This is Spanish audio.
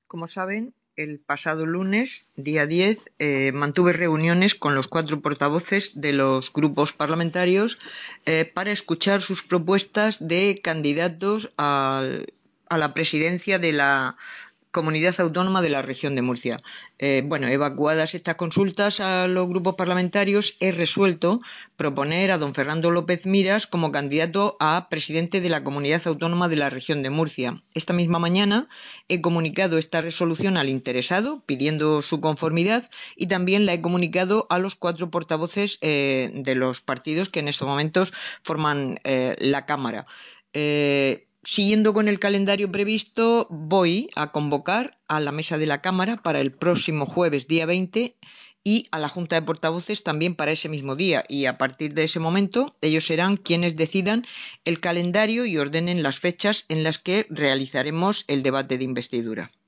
Como saben, el pasado lunes, día 10, mantuve reuniones con los 4 portavoces de los grupos parlamentarios para escuchar sus propuestas de candidatos a la presidencia de la Comunidad Autónoma de la Región de Murcia. Evacuadas estas consultas a los grupos parlamentarios, he resuelto proponer a don Fernando López Miras como candidato a presidente de la Comunidad Autónoma de la Región de Murcia. Esta misma mañana he comunicado esta resolución al interesado, pidiendo su conformidad, y también la he comunicado a los 4 portavoces de los partidos que en estos momentos forman la Cámara. Siguiendo con el calendario previsto, voy a convocar a la mesa de la Cámara para el próximo jueves, día 20, y a la Junta de Portavoces también para ese mismo día. Y a partir de ese momento, ellos serán quienes decidan el calendario y ordenen las fechas en las que realizaremos el debate de investidura.